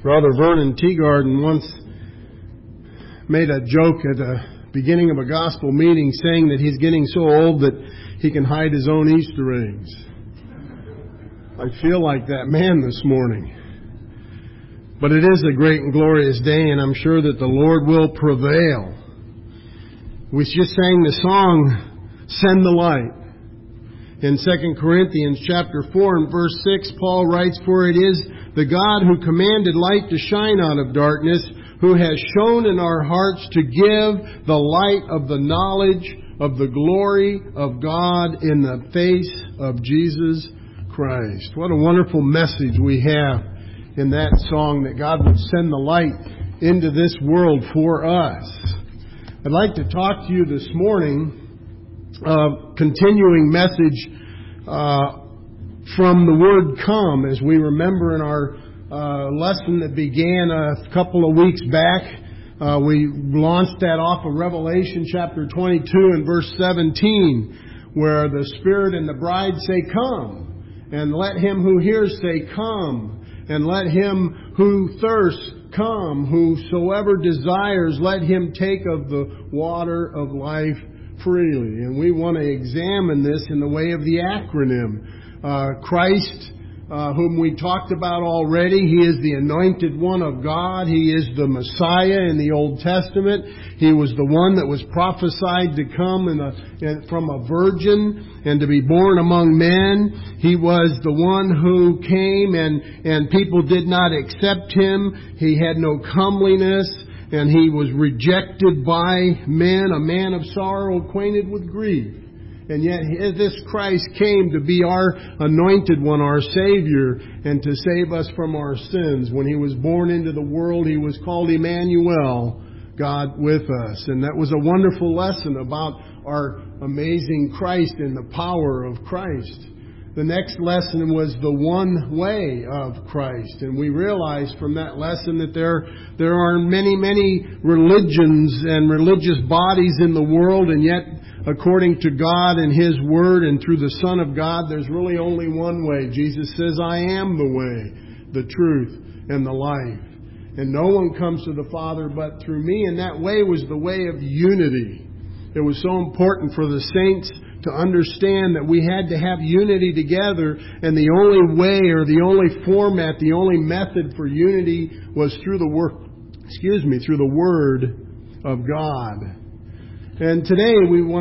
Brother Vernon Teagarden once made a joke at the beginning of a gospel meeting saying that he's getting so old that he can hide his own Easter eggs. I feel like that man this morning. But it is a great and glorious day, and I'm sure that the Lord will prevail. We just sang the song, Send the Light. In 2 Corinthians chapter 4 and verse 6, Paul writes, "For it is the God who commanded light to shine out of darkness, who has shone in our hearts to give the light of the knowledge of the glory of God in the face of Jesus Christ." What a wonderful message we have in that song, that God would send the light into this world for us. I'd like to talk to you this morning, continuing message from the word come, as we remember in our lesson that began a couple of weeks back. We launched that off of Revelation chapter 22 and verse 17, where the Spirit and the bride say, "Come." And let him who hears say, "Come." And let him who thirsts come. Whosoever desires, let him take of the water of life freely. And we want to examine this in the way of the acronym. Christ, whom we talked about already, He is the anointed one of God. He is the Messiah in the Old Testament. He was the one that was prophesied to come from a virgin and to be born among men. He was the one who came and people did not accept Him. He had no comeliness. And He was rejected by men, a man of sorrow, acquainted with grief. And yet this Christ came to be our anointed one, our Savior, and to save us from our sins. When He was born into the world, He was called Emmanuel, God with us. And that was a wonderful lesson about our amazing Christ and the power of Christ. The next lesson was the one way of Christ. And we realized from that lesson that there are many, many religions and religious bodies in the world, and yet according to God and His Word and through the Son of God, there's really only one way. Jesus says, "I am the way, the truth, and the life. And no one comes to the Father but through me." And that way was the way of unity. It was so important for the saints to understand that we had to have unity together, and the only way or the only format, the only method for unity was through the Word of God. And today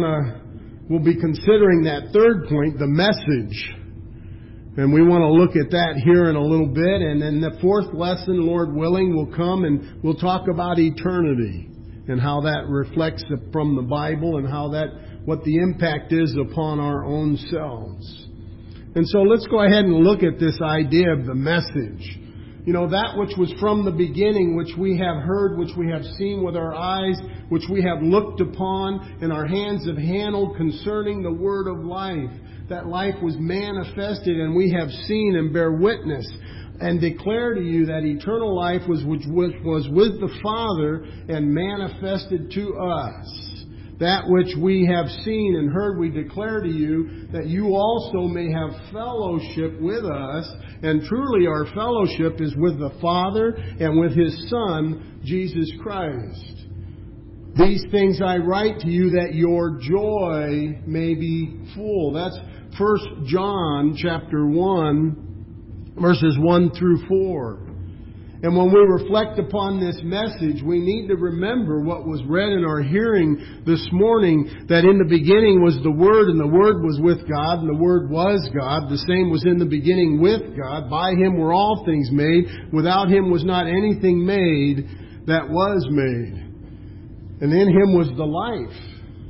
we'll be considering that third point, the message. And we want to look at that here in a little bit. And then the fourth lesson, Lord willing, will come and we'll talk about eternity and how that reflects from the Bible and what the impact is upon our own selves. And so let's go ahead and look at this idea of the message. You know, that which was from the beginning, which we have heard, which we have seen with our eyes, which we have looked upon, and our hands have handled concerning the word of life. That life was manifested, and we have seen and bear witness and declare to you that eternal life was with the Father and manifested to us. That which we have seen and heard, we declare to you, that you also may have fellowship with us. And truly our fellowship is with the Father and with His Son, Jesus Christ. These things I write to you, that your joy may be full. That's 1 John chapter 1, verses 1 through 4. And when we reflect upon this message, we need to remember what was read in our hearing this morning, that in the beginning was the Word, and the Word was with God, and the Word was God. The same was in the beginning with God. By Him were all things made. Without Him was not anything made that was made. And in Him was the life.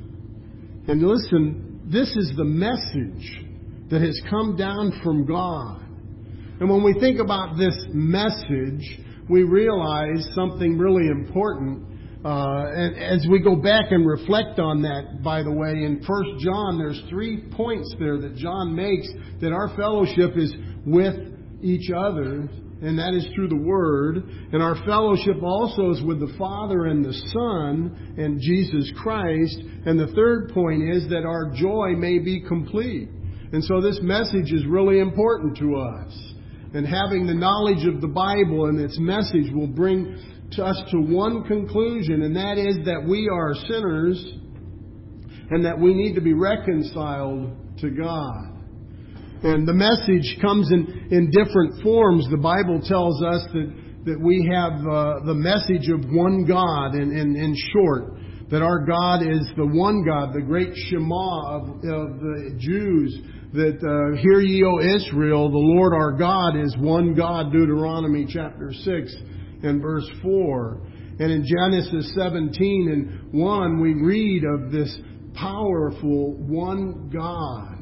And listen, this is the message that has come down from God. And when we think about this message, we realize something really important. And as we go back and reflect on that, by the way, in 1 John, there's 3 points there that John makes, that our fellowship is with each other, and that is through the Word. And our fellowship also is with the Father and the Son and Jesus Christ. And the third point is that our joy may be complete. And so this message is really important to us. And having the knowledge of the Bible and its message will bring us to one conclusion, and that is that we are sinners and that we need to be reconciled to God. And the message comes in different forms. The Bible tells us that we have the message of one God, in short, that our God is the one God, the great Shema of the Jews, that hear ye, O Israel, the Lord our God is one God, Deuteronomy chapter 6 and verse 4. And in Genesis 17 and 1, we read of this powerful one God.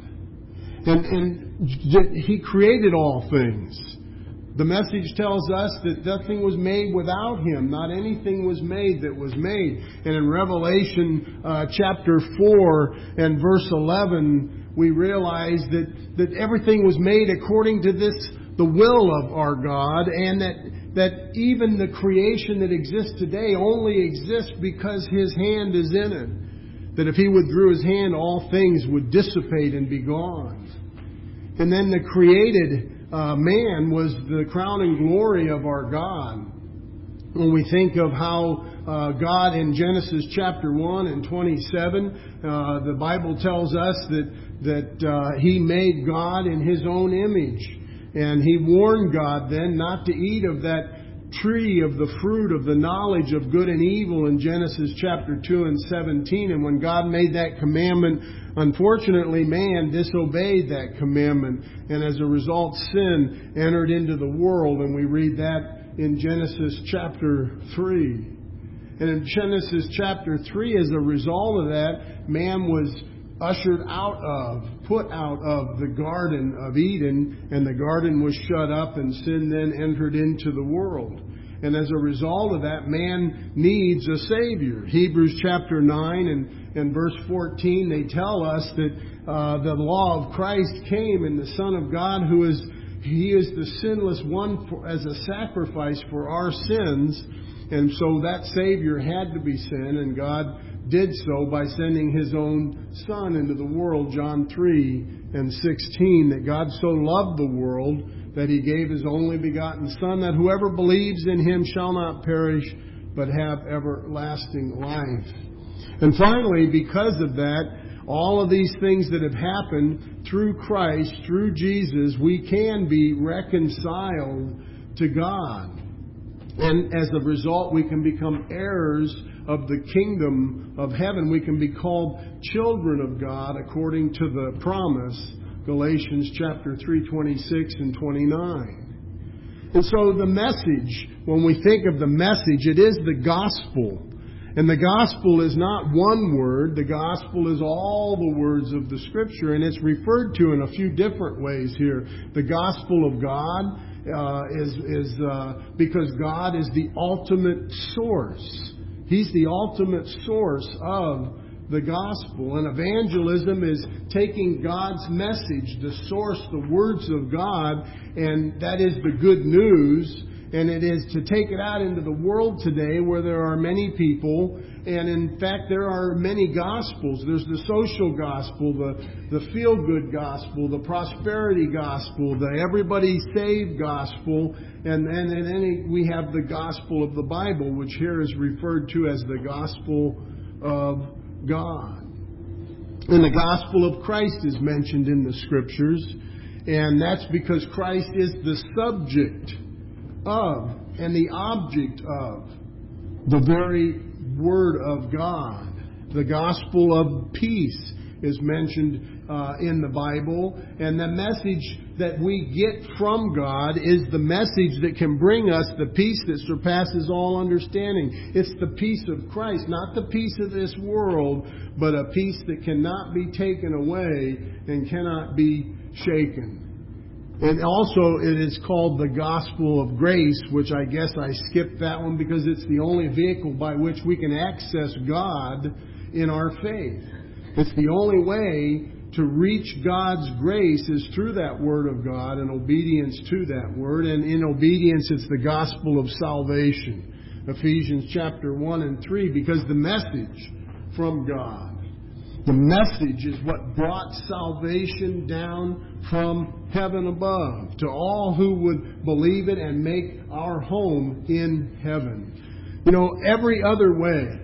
And He created all things. The message tells us that nothing was made without Him. Not anything was made that was made. And in Revelation chapter 4 and verse 11, we realize that everything was made according to the will of our God, and that even the creation that exists today only exists because His hand is in it. That if He withdrew His hand, all things would dissipate and be gone. And then the created man was the crowning glory of our God. When we think of how God in Genesis chapter 1 and 27, the Bible tells us that He made God in His own image. And He warned God then not to eat of that tree of the fruit of the knowledge of good and evil in Genesis chapter 2 and 17. And when God made that commandment, unfortunately man disobeyed that commandment. And as a result, sin entered into the world. And we read that in Genesis chapter 3. And in Genesis chapter 3, as a result of that, man was put out of the Garden of Eden, and the garden was shut up, and sin then entered into the world. And as a result of that, man needs a Savior. Hebrews chapter 9 and verse 14, they tell us that the law of Christ came, and the Son of God, He is the sinless one as a sacrifice for our sins. And so that Savior had to be sent, and God did so by sending His own Son into the world, John 3 and 16, that God so loved the world that He gave His only begotten Son, that whoever believes in Him shall not perish, but have everlasting life. And finally, because of that, all of these things that have happened through Christ, through Jesus, we can be reconciled to God. And as a result, we can become heirs of the kingdom of heaven. We can be called children of God according to the promise, Galatians chapter 3, 26 and 29. And so the message, when we think of the message, it is the gospel. And the gospel is not one word. The gospel is all the words of the Scripture. And it's referred to in a few different ways here. The gospel of God is because God is the ultimate source. He's the ultimate source of the gospel. And evangelism is taking God's message, the source, the words of God, and that is the good news. And it is to take it out into the world today where there are many people, and in fact there are many gospels. There's the social gospel, the feel-good gospel, the prosperity gospel, the everybody saved gospel, and then we have the gospel of the Bible, which here is referred to as the gospel of God. And the gospel of Christ is mentioned in the Scriptures, and that's because Christ is the subject of and the object of the very Word of God. The gospel of peace is mentioned in the Bible, and the message that we get from God is the message that can bring us the peace that surpasses all understanding. It's the peace of Christ, not the peace of this world, but a peace that cannot be taken away and cannot be shaken. And also it is called the gospel of grace, which I guess I skipped that one because it's the only vehicle by which we can access God in our faith. It's the only way to reach God's grace is through that Word of God and obedience to that Word. And in obedience, it's the gospel of salvation. Ephesians chapter 1 and 3, because the message from God The message is what brought salvation down from heaven above to all who would believe it and make our home in heaven. You know, every other way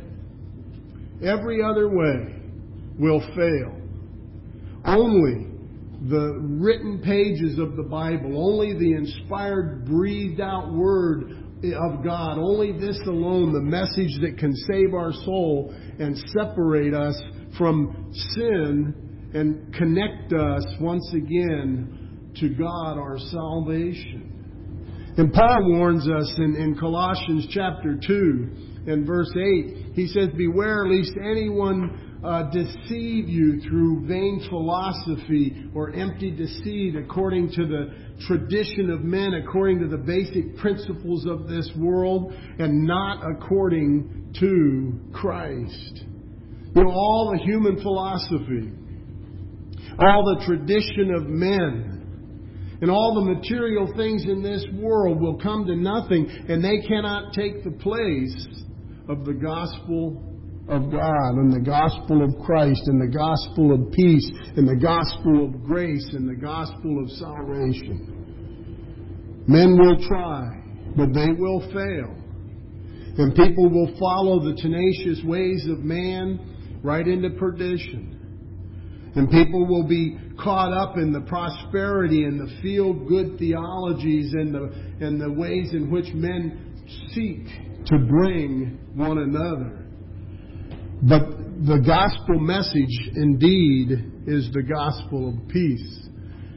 will fail. Only the written pages of the Bible, only the inspired, breathed out Word of God, only this alone, the message that can save our soul and separate us from sin and connect us once again to God, our salvation. And Paul warns us in Colossians chapter 2 and verse 8, he says, "Beware lest anyone deceive you through vain philosophy or empty deceit according to the tradition of men, according to the basic principles of this world, and not according to Christ." You know, all the human philosophy, all the tradition of men, and all the material things in this world will come to nothing, and they cannot take the place of the gospel of God and the gospel of Christ and the gospel of peace and the gospel of grace and the gospel of salvation. Men will try, but they will fail. And people will follow the tenacious ways of man right into perdition. And people will be caught up in the prosperity and the feel-good theologies and the ways in which men seek to bring one another. But the gospel message indeed is the gospel of peace.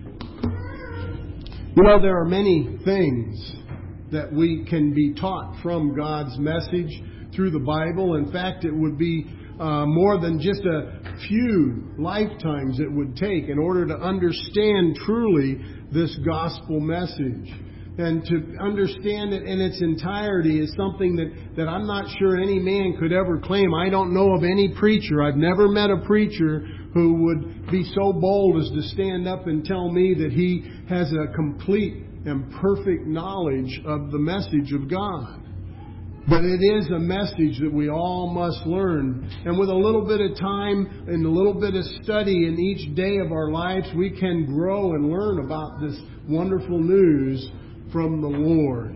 You know, there are many things that we can be taught from God's message through the Bible. In fact, it would be more than just a few lifetimes it would take in order to understand truly this gospel message. And to understand it in its entirety is something that I'm not sure any man could ever claim. I don't know of any preacher. I've never met a preacher who would be so bold as to stand up and tell me that he has a complete and perfect knowledge of the message of God. But it is a message that we all must learn. And with a little bit of time and a little bit of study in each day of our lives, we can grow and learn about this wonderful news from the Lord.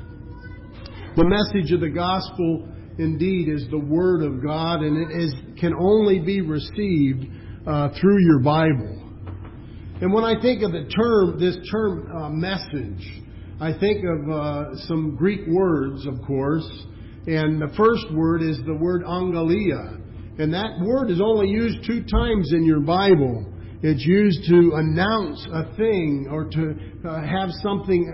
The message of the gospel indeed is the Word of God, and it can only be received through your Bible. And when I think of this term message, I think of some Greek words, of course, and the first word is the word angelia, and that word is only used 2 times in your Bible. It's used to announce a thing or to have something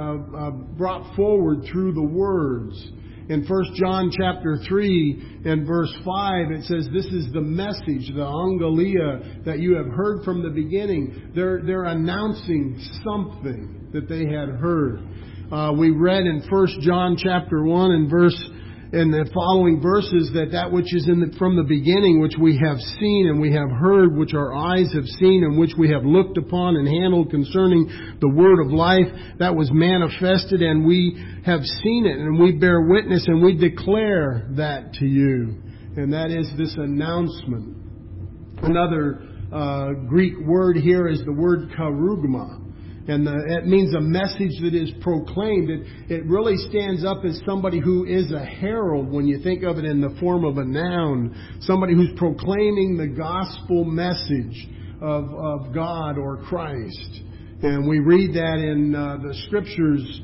brought forward through the words. In 1 John chapter 3 and verse 5, it says, "This is the message, the angelia, that you have heard from the beginning." They're announcing something that they had heard. We read in 1 John chapter 1 and the following verses that which is from the beginning, which we have seen and we have heard, which our eyes have seen and which we have looked upon and handled concerning the word of life, that was manifested, and we have seen it, and we bear witness, and we declare that to you. And that is this announcement. Another Greek word here is the word charugma. And it means a message that is proclaimed. It really stands up as somebody who is a herald when you think of it in the form of a noun. Somebody who's proclaiming the gospel message of God or Christ. And we read that in the Scriptures,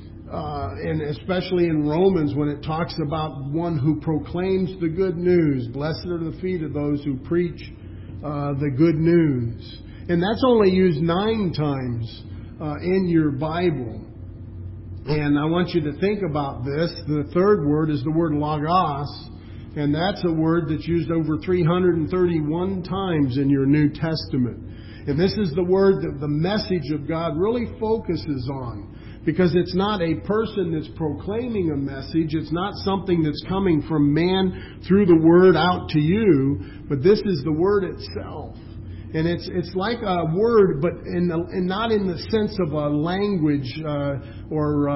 and especially in Romans when it talks about one who proclaims the good news. Blessed are the feet of those who preach the good news. And that's only used 9 times in your Bible. And I want you to think about this. The third word is the word logos, and that's a word that's used over 331 times in your New Testament. And this is the word that the message of God really focuses on, because it's not a person that's proclaiming a message. It's not something that's coming from man through the word out to you, but this is the word itself. And it's like a word, but not in the sense of a language or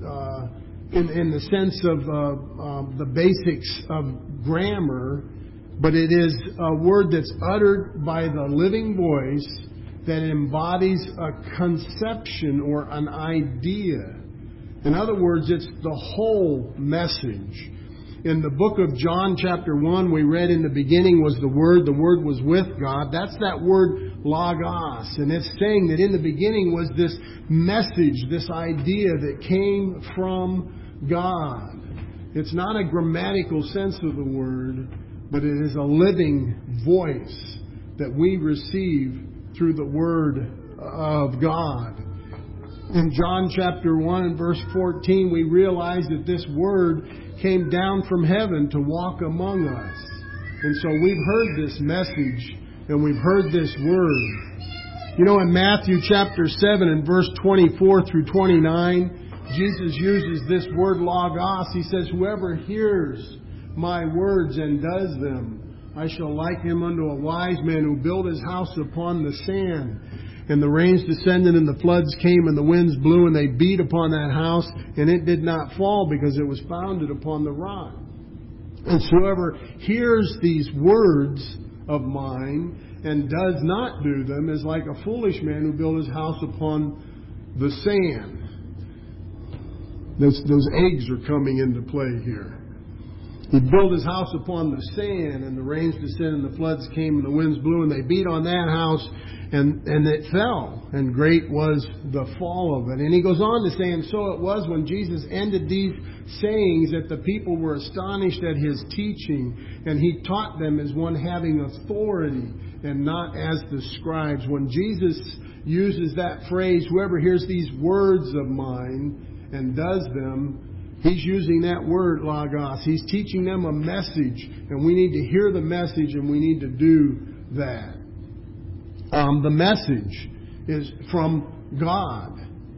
in the sense of the basics of grammar. but it is a word that's uttered by the living voice that embodies a conception or an idea. In other words, it's the whole message. In the book of John chapter 1, we read in the beginning was the Word was with God. That's that word logos. And it's saying that in the beginning was this message, this idea that came from God. It's not a grammatical sense of the word, but it is a living voice that we receive through the Word of God. In John chapter 1 and verse 14, we realize that this Word came down from heaven to walk among us. And so we've heard this message and we've heard this Word. You know, in Matthew chapter 7 and verse 24 through 29, Jesus uses this word logos. He says, "Whoever hears my words and does them, I shall liken him unto a wise man who built his house upon the sand. And the rains descended, and the floods came, and the winds blew, and they beat upon that house, and it did not fall, because it was founded upon the rock. And whoever hears these words of mine and does not do them is like a foolish man who built his house upon the sand." Those eggs are coming into play here. He built his house upon the sand, and the rains descended, and the floods came, and the winds blew, and they beat on that house, and it fell, and great was the fall of it. And he goes on to say, and so it was when Jesus ended these sayings that the people were astonished at his teaching, and he taught them as one having authority and not as the scribes. When Jesus uses that phrase, "Whoever hears these words of mine and does them," he's using that word, logos. He's teaching them a message, and we need to hear the message, and we need to do that. The message is from God,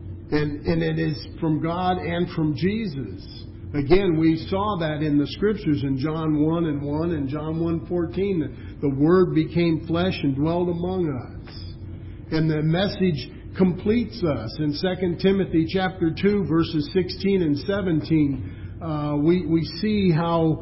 and it is from God and from Jesus. Again, we saw that in the Scriptures in John 1 and 1 and John 1:14. The Word became flesh and dwelt among us. And the message completes us. In 2 Timothy chapter 2, verses 16 and 17, we see how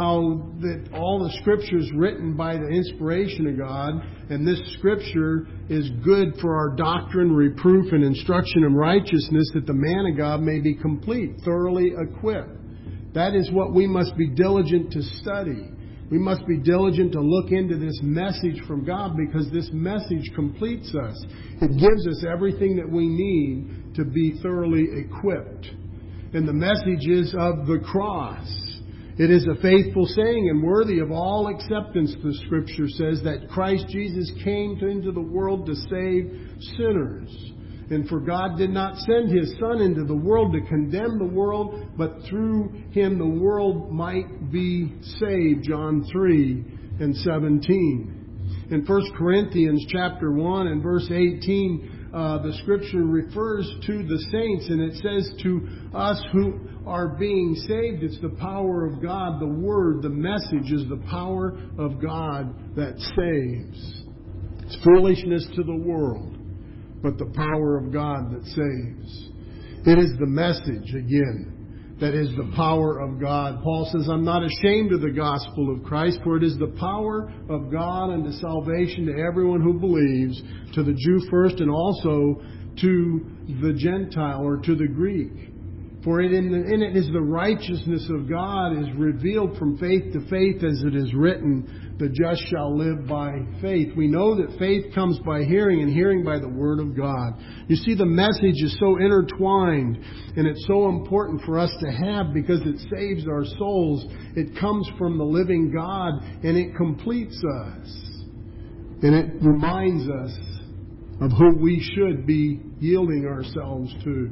that all the Scriptures written by the inspiration of God, and this Scripture is good for our doctrine, reproof, and instruction in righteousness, that the man of God may be complete, thoroughly equipped. That is what we must be diligent to study. We must be diligent to look into this message from God, because this message completes us. It gives us everything that we need to be thoroughly equipped. And the message is of the cross. It is a faithful saying and worthy of all acceptance, the Scripture says, that Christ Jesus came into the world to save sinners. And for God did not send His Son into the world to condemn the world, but through Him the world might be saved. John 3 and 17. In 1 Corinthians chapter 1 and verse 18, the Scripture refers to the saints, and it says to us who are being saved, it's the power of God. The Word, the message is the power of God that saves. It's foolishness to the world, but the power of God that saves. It is the message, again, that is the power of God. Paul says, "I'm not ashamed of the gospel of Christ, for it is the power of God unto salvation to everyone who believes, to the Jew first, and also to the Gentile," or to the Greek. "For in it is the righteousness of God is revealed from faith to faith, as it is written, the just shall live by faith." We know that faith comes by hearing, and hearing by the Word of God. You see, the message is so intertwined, and it's so important for us to have, because it saves our souls. It comes from the living God, and it completes us. And it reminds us of who we should be yielding ourselves to.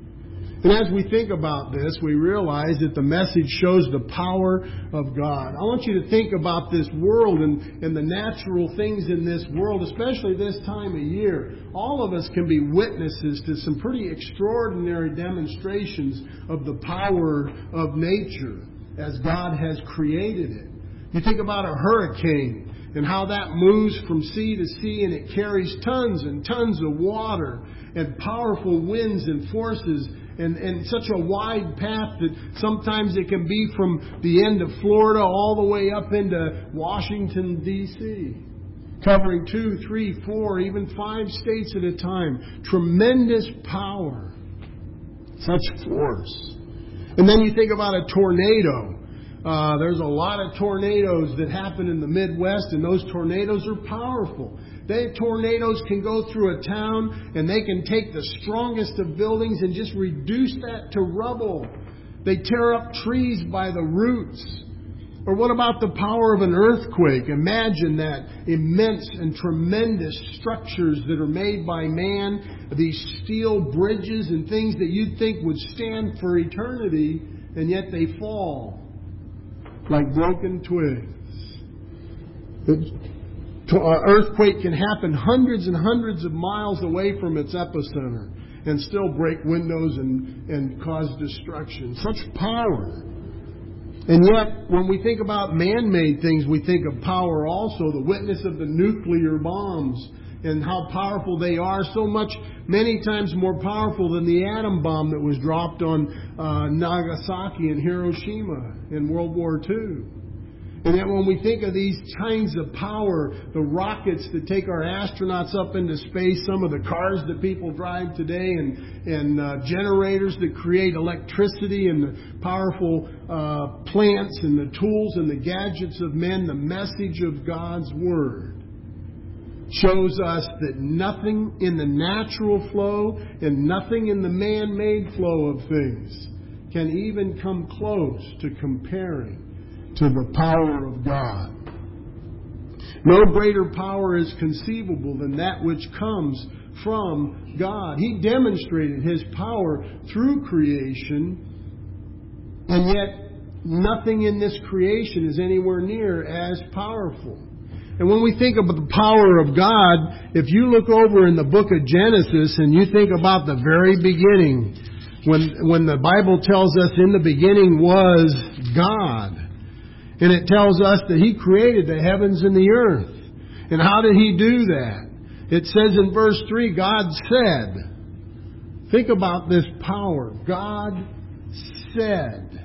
And as we think about this, we realize that the message shows the power of God. I want you to think about this world and the natural things in this world, especially this time of year. All of us can be witnesses to some pretty extraordinary demonstrations of the power of nature as God has created it. You think about a hurricane and how that moves from sea to sea, and it carries tons and tons of water and powerful winds and forces. and such a wide path that sometimes it can be from the end of Florida all the way up into Washington, D.C., covering 2, 3, 4, even 5 states at a time. Tremendous power. Such force. And then you think about a tornado. There's a lot of tornadoes that happen in the Midwest, and those tornadoes are powerful. Tornadoes can go through a town, and they can take the strongest of buildings and just reduce that to rubble. They tear up trees by the roots. Or what about the power of an earthquake? Imagine that immense and tremendous structures that are made by man, these steel bridges and things that you'd think would stand for eternity, and yet they fall like broken twigs. An earthquake can happen hundreds and hundreds of miles away from its epicenter and still break windows and cause destruction. Such power. And yet, when we think about man-made things, we think of power also. The witness of the nuclear bombs and how powerful they are. So much, many times more powerful than the atom bomb that was dropped on Nagasaki and Hiroshima in World War II. And yet when we think of these kinds of power, the rockets that take our astronauts up into space, some of the cars that people drive today, and generators that create electricity, and the powerful plants and the tools and the gadgets of men, the message of God's Word shows us that nothing in the natural flow and nothing in the man-made flow of things can even come close to comparing to the power of God. No greater power is conceivable than that which comes from God. He demonstrated His power through creation, and yet nothing in this creation is anywhere near as powerful. And when we think about the power of God, if you look over in the book of Genesis and you think about the very beginning, when the Bible tells us in the beginning was God, and it tells us that He created the heavens and the earth. And how did He do that? It says in verse 3, God said. Think about this power. God said.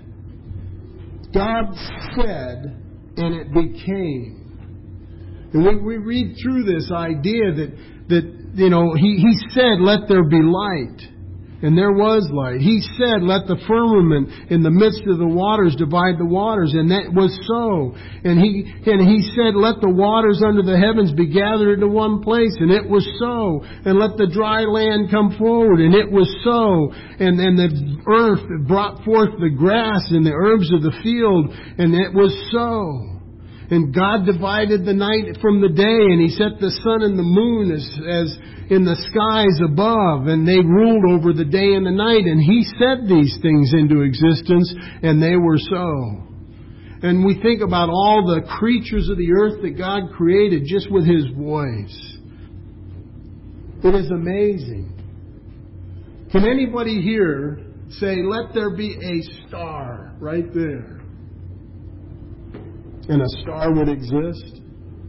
God said, and it became. And we read through this idea that He said, let there be light. And there was light. He said, let the firmament in the midst of the waters divide the waters. And that was so. And He said, let the waters under the heavens be gathered into one place. And it was so. And let the dry land come forward. And it was so. And the earth brought forth the grass and the herbs of the field. And it was so. And God divided the night from the day, and He set the sun and the moon as in the skies above, and they ruled over the day and the night, and He set these things into existence, and they were so. And we think about all the creatures of the earth that God created just with His voice. It is amazing. Can anybody here say, let there be a star right there? And a star would exist?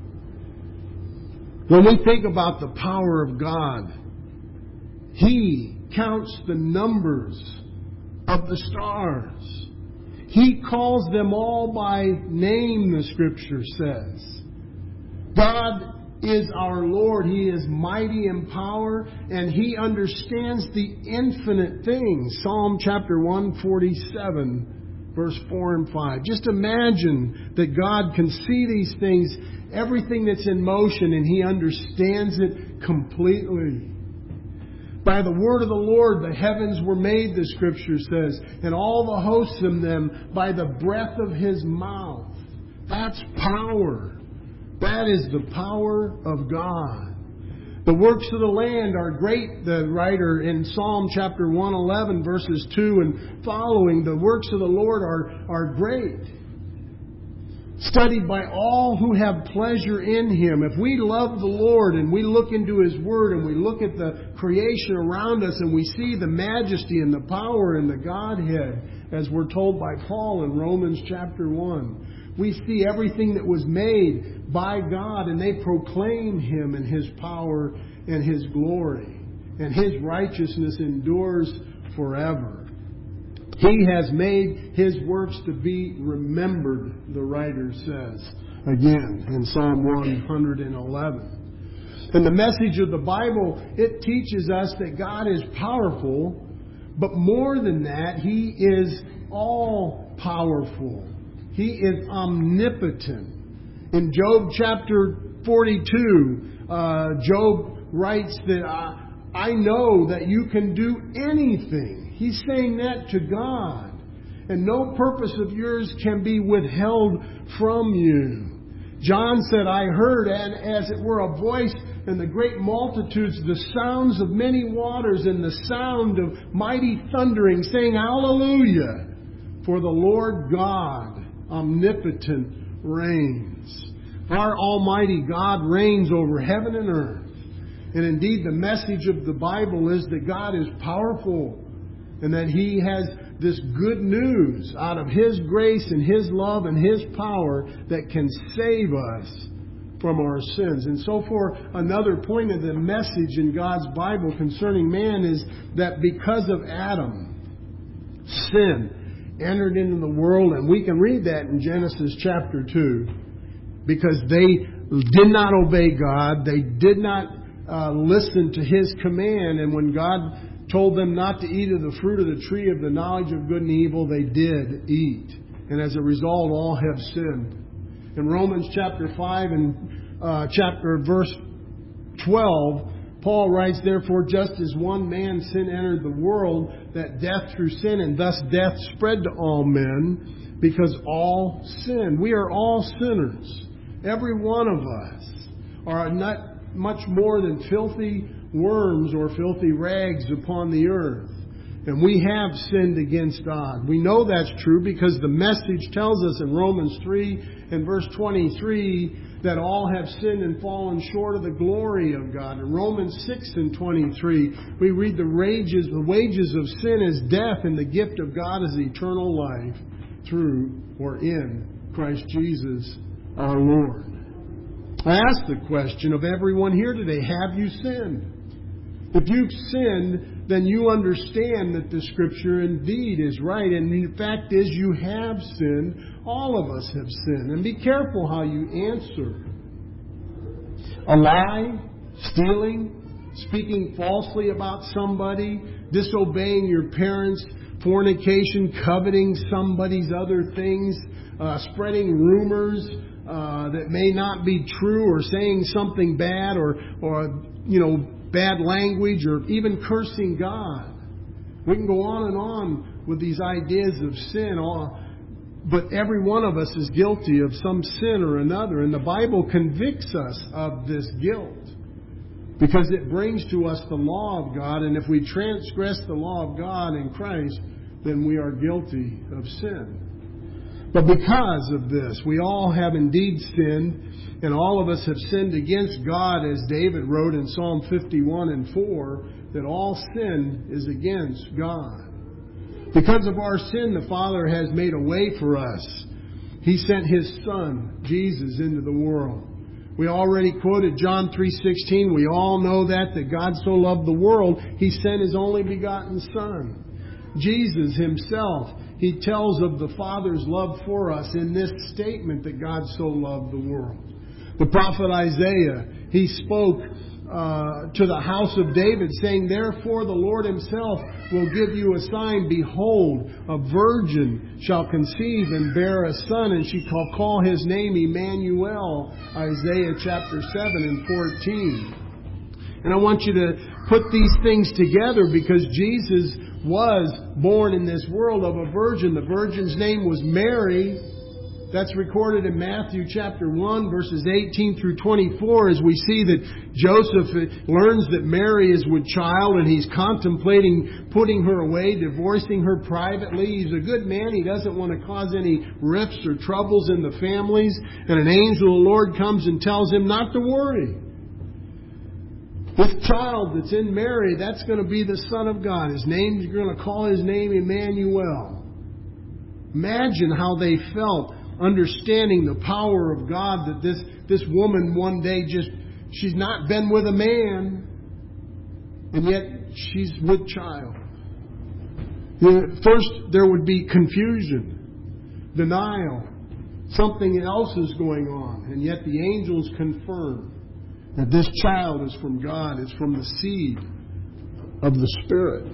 When we think about the power of God, He counts the numbers of the stars. He calls them all by name, the Scripture says. God is our Lord. He is mighty in power, and He understands the infinite things. Psalm chapter 147. Verse 4 and 5. Just imagine that God can see these things, everything that's in motion, and He understands it completely. By the word of the Lord the heavens were made, the Scripture says, and all the hosts of them by the breath of His mouth. That's power. That is the power of God. The works of the land are great, the writer in Psalm chapter 111, verses 2 and following. The works of the Lord are great, studied by all who have pleasure in Him. If we love the Lord and we look into His Word and we look at the creation around us and we see the majesty and the power and the Godhead, as we're told by Paul in Romans chapter 1, we see everything that was made by God, and they proclaim Him and His power and His glory. And His righteousness endures forever. He has made His works to be remembered, the writer says again in Psalm 111. And the message of the Bible, it teaches us that God is powerful, but more than that, He is all-powerful. He is omnipotent. In Job chapter 42, Job writes that I know that you can do anything. He's saying that to God. And no purpose of yours can be withheld from you. John said, I heard, and as it were a voice and the great multitudes, the sounds of many waters and the sound of mighty thundering, saying, Hallelujah! For the Lord God, omnipotent, reigns. Our Almighty God reigns over heaven and earth. And indeed, the message of the Bible is that God is powerful and that He has this good news out of His grace and His love and His power that can save us from our sins. And so for another point of the message in God's Bible concerning man is that because of Adam, sin entered into the world, and we can read that in Genesis chapter 2, because they did not obey God, they did not listen to His command, and when God told them not to eat of the fruit of the tree of the knowledge of good and evil, they did eat. And as a result, all have sinned. In Romans chapter 5 and verse 12, Paul writes, Therefore, just as one man's sin entered the world, that death through sin, and thus death spread to all men, because all sin. We are all sinners. Every one of us are not much more than filthy worms or filthy rags upon the earth. And we have sinned against God. We know that's true because the message tells us in Romans 3 and verse 23 that all have sinned and fallen short of the glory of God. In Romans 6 and 23, we read the wages of sin is death, and the gift of God is eternal life through or in Christ Jesus our Lord. I ask the question of everyone here today, have you sinned? If you've sinned, then you understand that the Scripture indeed is right. And the fact is, you have sinned. All of us have sinned. And be careful how you answer. A lie, stealing, speaking falsely about somebody, disobeying your parents, fornication, coveting somebody's other things, spreading rumors that may not be true, or saying something bad, or bad language, or even cursing God. We can go on and on with these ideas of sin, but every one of us is guilty of some sin or another, and the Bible convicts us of this guilt because it brings to us the law of God, and if we transgress the law of God in Christ, then we are guilty of sin. But because of this, we all have indeed sinned, and all of us have sinned against God, as David wrote in Psalm 51 and 4, that all sin is against God. Because of our sin, the Father has made a way for us. He sent His Son, Jesus, into the world. We already quoted John 3:16. We all know that God so loved the world, He sent His only begotten Son. Jesus Himself, He tells of the Father's love for us in this statement that God so loved the world. The prophet Isaiah, he spoke to the house of David, saying, Therefore the Lord Himself will give you a sign. Behold, a virgin shall conceive and bear a son, and she shall call His name Emmanuel. Isaiah chapter 7 and 14. And I want you to put these things together because Jesus was born in this world of a virgin. The virgin's name was Mary. That's recorded in Matthew chapter 1, verses 18 through 24, as we see that Joseph learns that Mary is with child, and he's contemplating putting her away, divorcing her privately. He's a good man. He doesn't want to cause any rifts or troubles in the families. And an angel of the Lord comes and tells him not to worry. This child that's in Mary, that's going to be the Son of God. You're going to call His name Emmanuel. Imagine how they felt, understanding the power of God, that this woman one day she's not been with a man, and yet she's with child. First, there would be confusion, denial. Something else is going on. And yet the angels confirm that this child is from God. It's from the seed of the Spirit.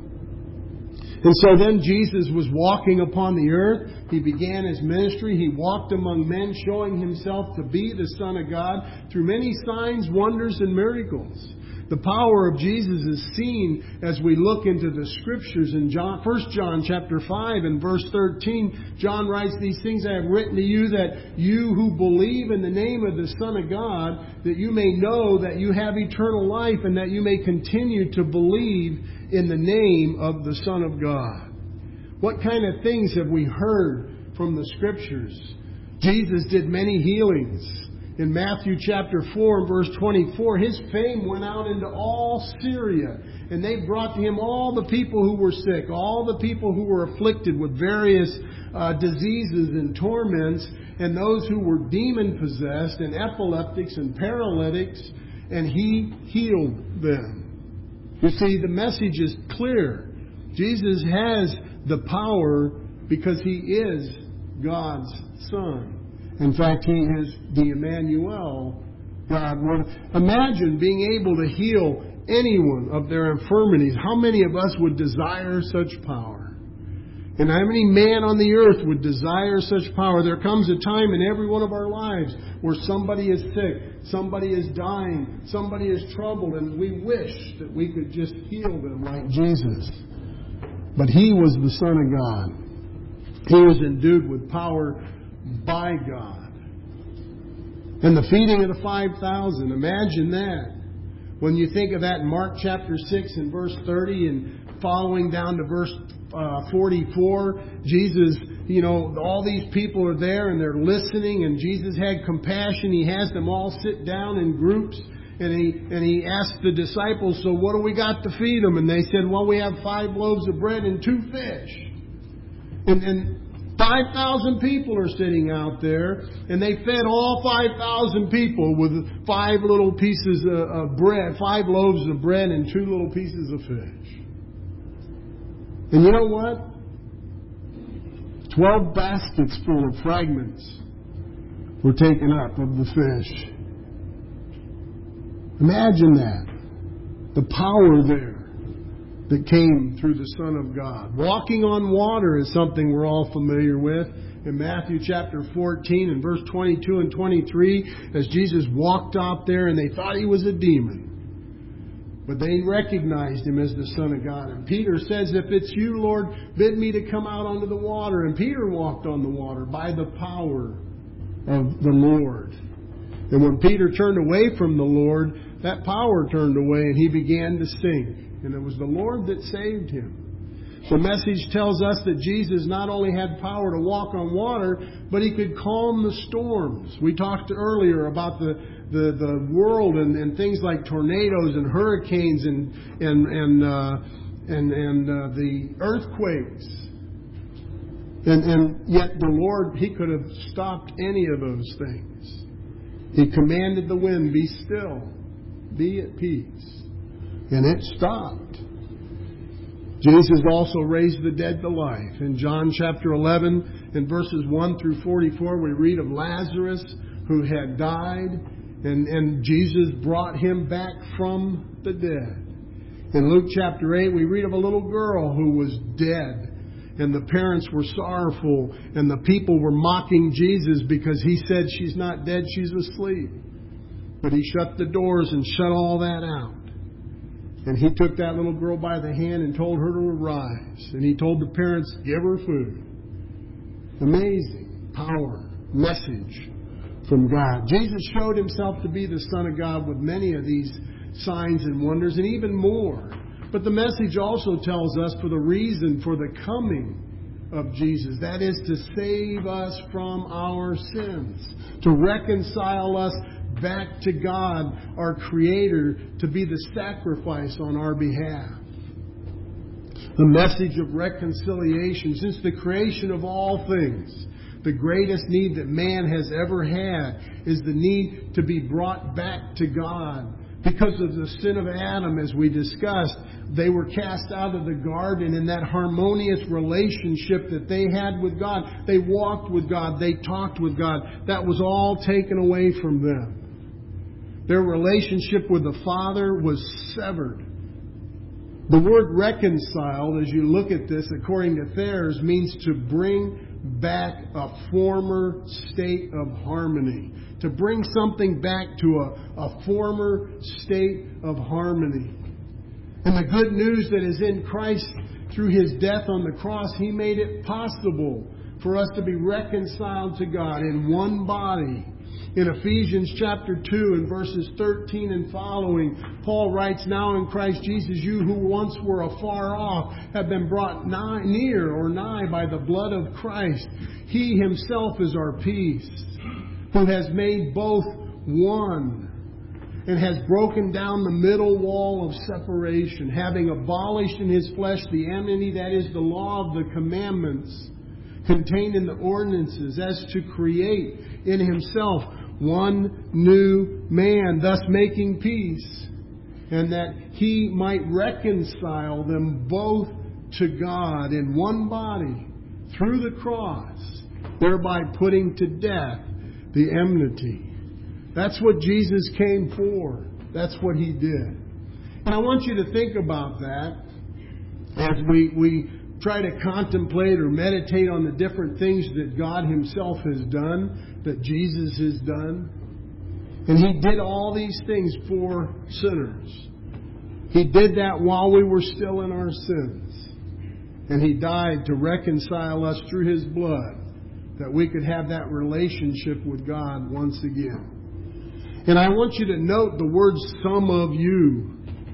And so then Jesus was walking upon the earth. He began His ministry. He walked among men, showing Himself to be the Son of God through many signs, wonders, and miracles. The power of Jesus is seen as we look into the Scriptures. In 1 John chapter 5 and verse 13, John writes, "These things I have written to you, that you who believe in the name of the Son of God, that you may know that you have eternal life, and that you may continue to believe in the name of the Son of God." What kind of things have we heard from the Scriptures? Jesus did many healings. In Matthew chapter 4 and verse 24, His fame went out into all Syria. And they brought to Him all the people who were sick, all the people who were afflicted with various diseases and torments, and those who were demon-possessed, and epileptics and paralytics, and He healed them. You see, the message is clear. Jesus has the power because He is God's Son. In fact, He is the Emmanuel, God. Imagine being able to heal anyone of their infirmities. How many of us would desire such power? And how many man on the earth would desire such power? There comes a time in every one of our lives where somebody is sick, somebody is dying, somebody is troubled, and we wish that we could just heal them like Jesus. But He was the Son of God. He was endued with power by God. And the feeding of the 5,000, imagine that. When you think of that in Mark chapter 6 and verse 30 and following down to verse 44, Jesus, all these people are there and they're listening, and Jesus had compassion. He has them all sit down in groups, and he asked the disciples, "So what do we got to feed them?" And they said, "Well, we have 5 loaves of bread and 2 fish." And 5,000 people are sitting out there, and they fed all 5,000 people with 5 little pieces of bread, 5 loaves of bread and 2 little pieces of fish. And you know what? 12 baskets full of fragments were taken up of the fish. Imagine that. The power there that came through the Son of God. Walking on water is something we're all familiar with. In Matthew chapter 14 and verse 22 and 23, as Jesus walked out there, and they thought He was a demon, but they recognized Him as the Son of God. And Peter says, "If it's you, Lord, bid me to come out onto the water." And Peter walked on the water by the power of the Lord. And when Peter turned away from the Lord, that power turned away, and he began to sink. And it was the Lord that saved him. The message tells us that Jesus not only had power to walk on water, but He could calm the storms. We talked earlier about the world and things like tornadoes and hurricanes and the earthquakes. And yet the Lord, He could have stopped any of those things. He commanded the wind, "Be still, be at peace." And it stopped. Jesus also raised the dead to life. In John chapter 11, in verses 1 through 44, we read of Lazarus who had died, and Jesus brought him back from the dead. In Luke chapter 8, we read of a little girl who was dead, and the parents were sorrowful, and the people were mocking Jesus because He said, "She's not dead, she's asleep." But He shut the doors and shut all that out. And He took that little girl by the hand and told her to arise. And He told the parents, "Give her food." Amazing power, message from God. Jesus showed Himself to be the Son of God with many of these signs and wonders, and even more. But the message also tells us for the reason for the coming of Jesus. That is to save us from our sins, to reconcile us back to God, our Creator, to be the sacrifice on our behalf. The message of reconciliation. Since the creation of all things, the greatest need that man has ever had is the need to be brought back to God, Because of the sin of Adam, as we discussed, they were cast out of the garden, and that harmonious relationship that they had with God, they walked with God, they talked with God, that was all taken away from them. Their relationship with the Father was severed. The word reconciled, as you look at this, according to Thayer's, means to bring back a former state of harmony. To bring something back to a former state of harmony. And the good news that is in Christ through His death on the cross, He made it possible for us to be reconciled to God in one body. In Ephesians chapter 2 and verses 13 and following, Paul writes, "Now in Christ Jesus, you who once were afar off have been brought nigh by the blood of Christ. He Himself is our peace, who has made both one and has broken down the middle wall of separation, having abolished in His flesh the enmity, that is, the law of the commandments contained in the ordinances, as to create in Himself one new man, thus making peace, and that He might reconcile them both to God in one body through the cross, thereby putting to death the enmity." That's what Jesus came for. That's what He did. And I want you to think about that as we try to contemplate or meditate on the different things that God Himself has done, that Jesus has done. And He did all these things for sinners. He did that while we were still in our sins. And He died to reconcile us through His blood, that we could have that relationship with God once again. And I want you to note the words "some of you"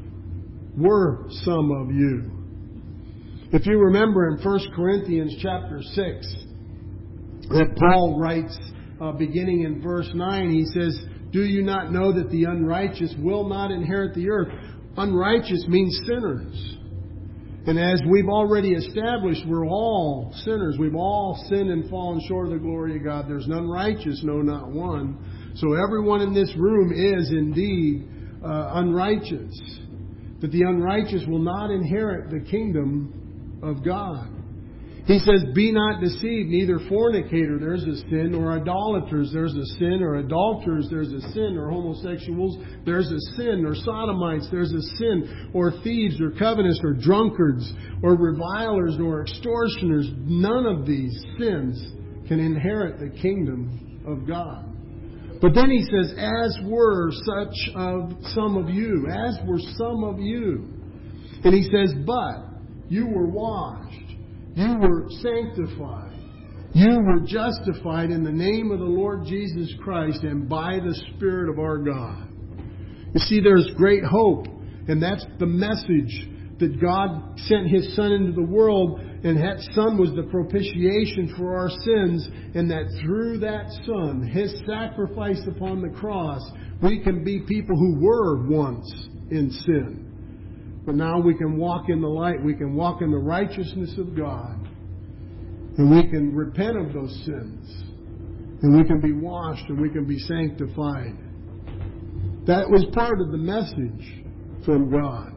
were some of you. If you remember in 1 Corinthians chapter 6, that Paul writes, beginning in verse 9, he says, "Do you not know that the unrighteous will not inherit the earth?" Unrighteous means sinners. And as we've already established, we're all sinners. We've all sinned and fallen short of the glory of God. There's none righteous, no, not one. So everyone in this room is indeed unrighteous. That the unrighteous will not inherit the kingdom of God. He says, "Be not deceived, neither fornicator, there's a sin, or idolaters, there's a sin, or adulterers, there's a sin, or homosexuals, there's a sin, or sodomites, there's a sin, or thieves, or covetous, or drunkards, or revilers, or extortioners. None of these sins can inherit the kingdom of God." But then he says, "As were such of some of you." As were some of you. And he says, "But you were washed. You were sanctified. You were justified in the name of the Lord Jesus Christ and by the Spirit of our God." You see, there's great hope. And that's the message that God sent His Son into the world. And that Son was the propitiation for our sins. And that through that Son, His sacrifice upon the cross, we can be people who were once in sin. But now we can walk in the light. We can walk in the righteousness of God. And we can repent of those sins. And we can be washed and we can be sanctified. That was part of the message from God.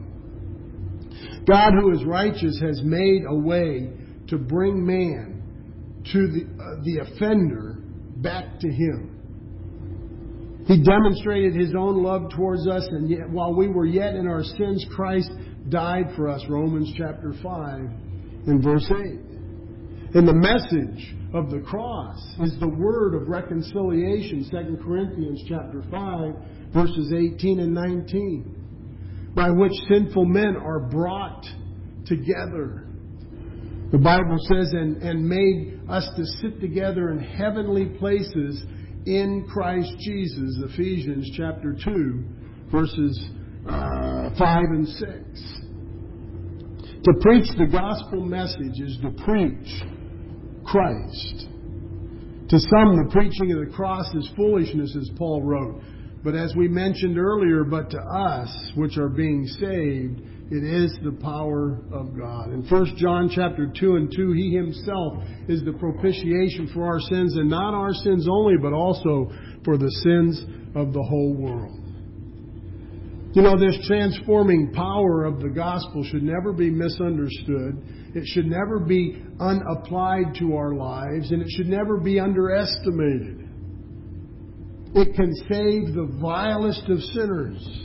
God, who is righteous, has made a way to bring man, to the offender, back to Him. He demonstrated His own love towards us, and yet, while we were yet in our sins, Christ died for us. Romans chapter 5 and verse 8. And the message of the cross is the word of reconciliation. 2 Corinthians chapter 5 verses 18 and 19. By which sinful men are brought together. The Bible says, and made us to sit together in heavenly places in Christ Jesus. Ephesians chapter 2 verses 5 and 6. To preach the gospel message is to preach Christ. To some, the preaching of the cross is foolishness, as Paul wrote. But as we mentioned earlier, but to us, which are being saved, it is the power of God. In 1 John chapter 2 and 2, He Himself is the propitiation for our sins, and not our sins only, but also for the sins of the whole world. You know, this transforming power of the gospel should never be misunderstood. It should never be unapplied to our lives, and it should never be underestimated. It can save the vilest of sinners.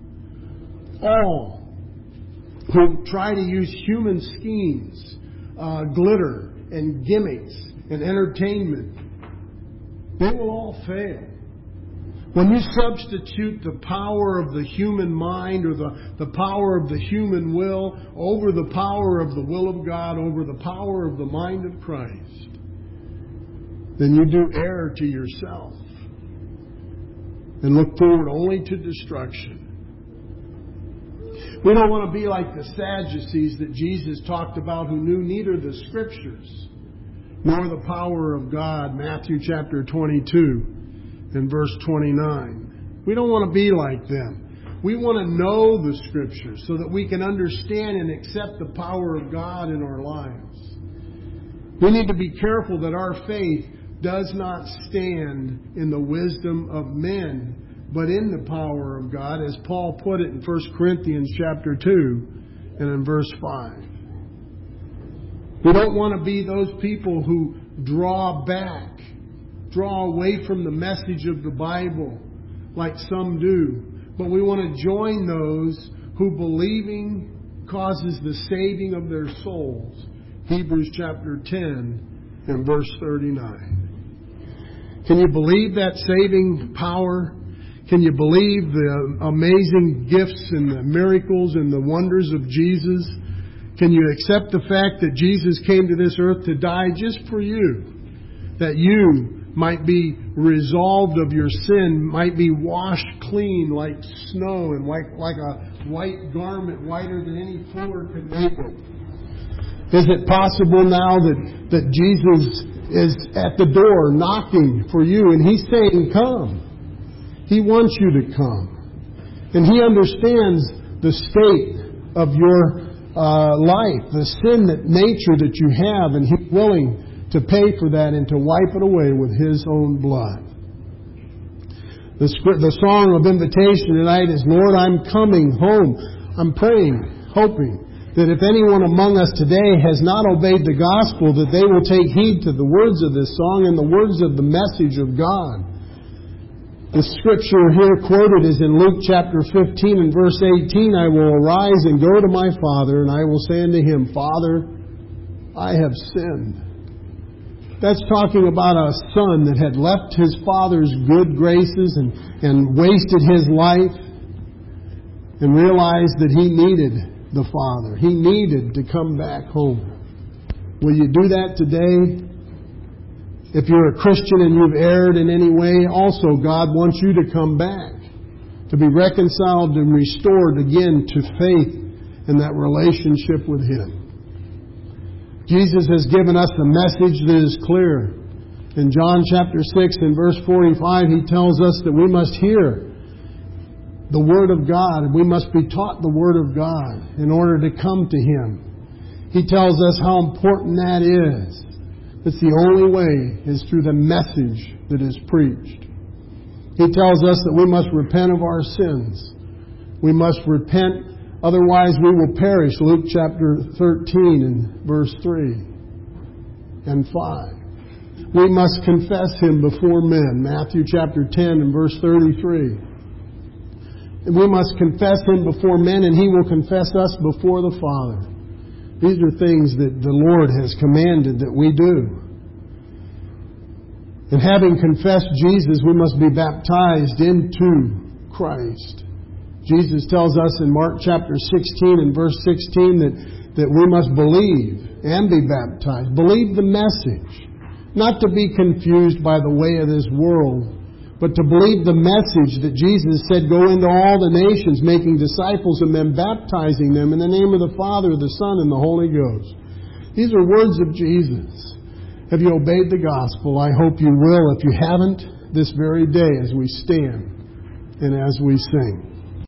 All who try to use human schemes, glitter and gimmicks and entertainment, they will all fail. When you substitute the power of the human mind or the power of the human will over the power of the will of God, over the power of the mind of Christ, then you do err to yourself and look forward only to destruction. We don't want to be like the Sadducees that Jesus talked about, who knew neither the Scriptures nor the power of God. Matthew chapter 22 and verse 29. We don't want to be like them. We want to know the Scriptures so that we can understand and accept the power of God in our lives. We need to be careful that our faith does not stand in the wisdom of men, but in the power of God, as Paul put it in 1 Corinthians chapter 2 and in verse 5. We don't want to be those people who draw away from the message of the Bible like some do. But we want to join those who believing causes the saving of their souls. Hebrews chapter 10 and verse 39. Can you believe that saving power? Can you believe the amazing gifts and the miracles and the wonders of Jesus? Can you accept the fact that Jesus came to this earth to die just for you? That you might be resolved of your sin, might be washed clean like snow and like a white garment, whiter than any fuller could make it. Is it possible now that Jesus is at the door knocking for you and He's saying, come? He wants you to come. And He understands the state of your life, the sin nature that you have, and He's willing to pay for that and to wipe it away with His own blood. The song of invitation tonight is, Lord, I'm coming home. I'm praying, hoping that if anyone among us today has not obeyed the gospel, that they will take heed to the words of this song and the words of the message of God. The scripture here quoted is in Luke chapter 15 and verse 18, I will arise and go to my Father, and I will say unto Him, Father, I have sinned. That's talking about a son that had left his father's good graces and wasted his life and realized that he needed the Father. He needed to come back home. Will you do that today? If you're a Christian and you've erred in any way, also God wants you to come back, to be reconciled and restored again to faith in that relationship with Him. Jesus has given us a message that is clear. In John chapter 6 and verse 45, He tells us that we must hear the Word of God, and we must be taught the Word of God in order to come to Him. He tells us how important that is. It's the only way is through the message that is preached. He tells us that we must repent of our sins. We must repent, otherwise we will perish. Luke chapter 13 and verse 3 and 5. We must confess Him before men. Matthew chapter 10 and verse 33. And we must confess Him before men, and He will confess us before the Father. These are things that the Lord has commanded that we do. And having confessed Jesus, we must be baptized into Christ. Jesus tells us in Mark chapter 16 and verse 16 that we must believe and be baptized. Believe the message. Not to be confused by the way of this world, but to believe the message that Jesus said, go into all the nations, making disciples of men, baptizing them in the name of the Father, the Son, and the Holy Ghost. These are words of Jesus. Have you obeyed the gospel? I hope you will. If you haven't, this very day as we stand and as we sing.